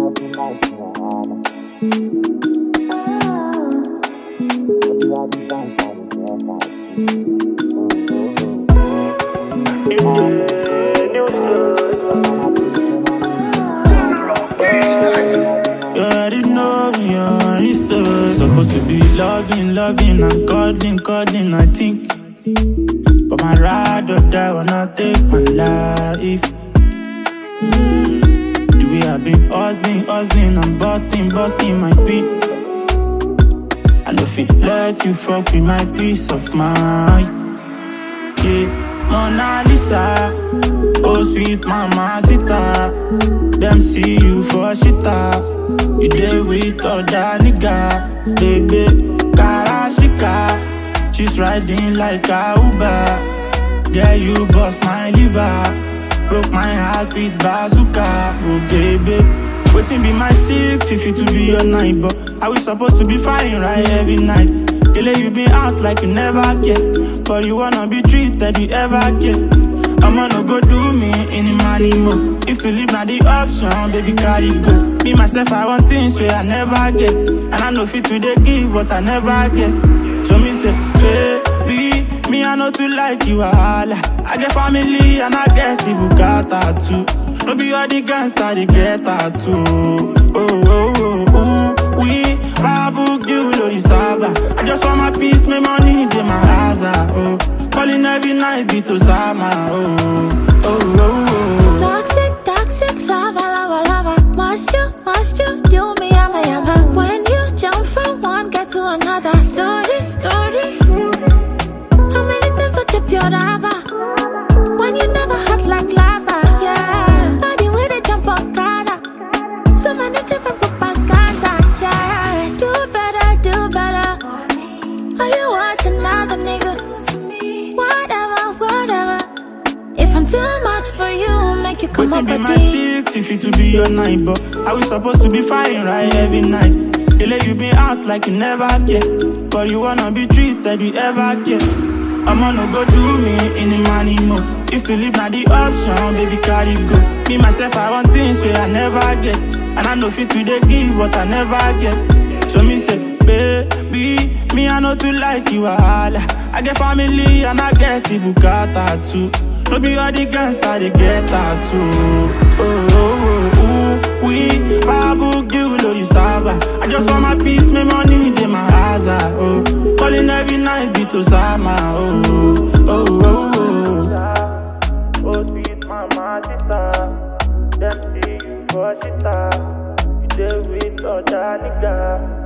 Supposed to be loving, and cuddling, I think. But my ride or die when I take my life. The way I've been hustling, and busting my beat. I know if it let you fuck with my peace of mind. Yeah, Mona Lisa, oh sweet mama sita. Them see you for shita. You there with other nigga. Baby, Karashika. She's riding like a Uber. Girl, you bust my liver. Broke my heart with bazooka. Oh baby, waiting be my 6 if you to be your 9. But are we supposed to be fighting right every night? Girl, you been out like you never get. But you wanna be treated you ever get. I'ma no go do me in the money mode. If to leave not the option, baby carry go. Me myself I want things where I never get. And I know fit to they give what I never get. So me say, baby, me I know to like you all. I get family and I get Ibukata too. No be all the gangsta they get tattoo. We babu giulo di saba. I just want my peace, my money, in my house. Calling every night, be to summer. Toxic, lava. Must you do me, yama. When you jump from one, get to another. Story. How many times I chip your lava? When you never hot like lava, yeah. Body with a jump on Ghana. So many different propaganda, yeah. Do better. Are you watching another nigga? Whatever. If I'm too much for you, make you come up with with my 6 if you to be your 9. But are we supposed to be fighting right every night? Girl, you been out like you never get. But you wanna be treated you ever get. I'ma no go do me in the money mode. If to leave not the option, baby carry go. Me myself I want things where I never get. And I know fit to they give what I never get. So me say, baby, me I know to like you all. I get family and I get Ibukata too. No be all the gangsta they get tattoo. We babu giulo di saba. I just want my peace, my money, in my house. Calling every night, be to summer. Oh sweet mama sita. Them see you for shita. You there with other nigga.